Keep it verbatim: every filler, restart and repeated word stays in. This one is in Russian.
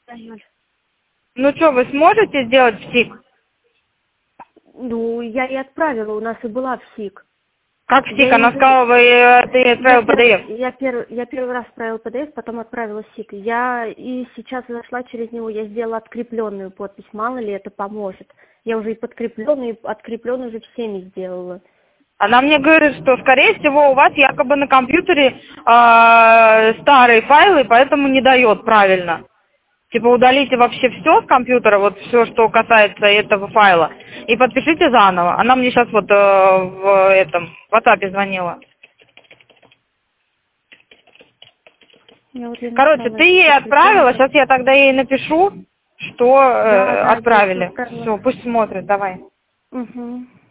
Да, Юль. Ну что, вы сможете сделать в СИК? Ну, я и отправила, у нас и была в СИК. Как в СИК? Я Она уже... сказала, вы, э, ты Я, отправил пер... пи ди эф. я, пер... я первый раз отправила пи ди эф, потом отправила СИК. Я и сейчас зашла через него, я сделала открепленную подпись, мало ли это поможет. Я уже и подкрепленную, и открепленную уже всеми сделала. Она мне говорит, что, скорее всего, у вас якобы на компьютере э, старые файлы, поэтому не дает правильно. Типа удалите вообще все с компьютера, вот все, что касается этого файла, и подпишите заново. Она мне сейчас вот э, в этом в WhatsApp звонила. Я вот я Короче, написала ты это ей отправила, подкрепление. сейчас я тогда ей напишу, что Да, э, да, я отправили. отправила. Все, пусть смотрит, давай. Угу.